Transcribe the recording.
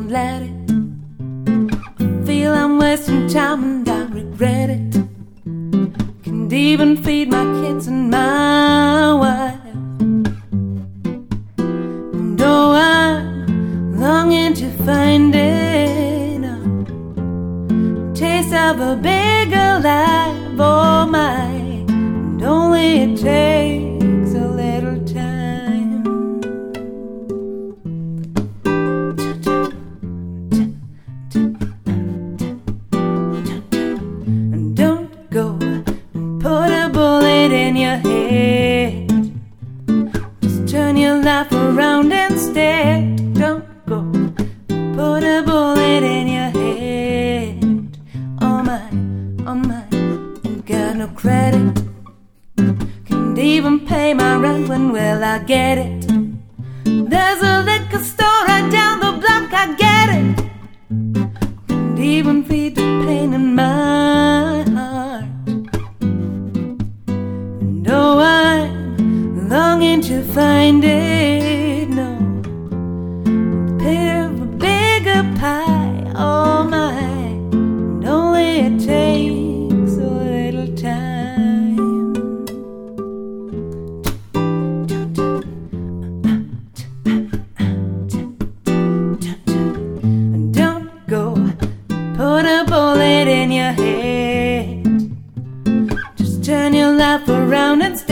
let it. I feel I'm wasting time and I regret it. Can't even feed my kids and my wife. And oh, I'm longing to find it, taste of a bigger life, oh my. And only it takes a little time. And don't go and put a bullet in your head. Just turn your life around instead. Don't go and put a bullet in your head. Oh my, ain't got no credit. Can't even pay my rent, when will I get it? There's a liquor store right down the block, I get it. Can't even feed the pain in my heart. And oh, I'm longing to find it, no, pay of a bigger pie, oh my. And only it takes a little time. And don't go put a bullet in your head. Just turn your life around and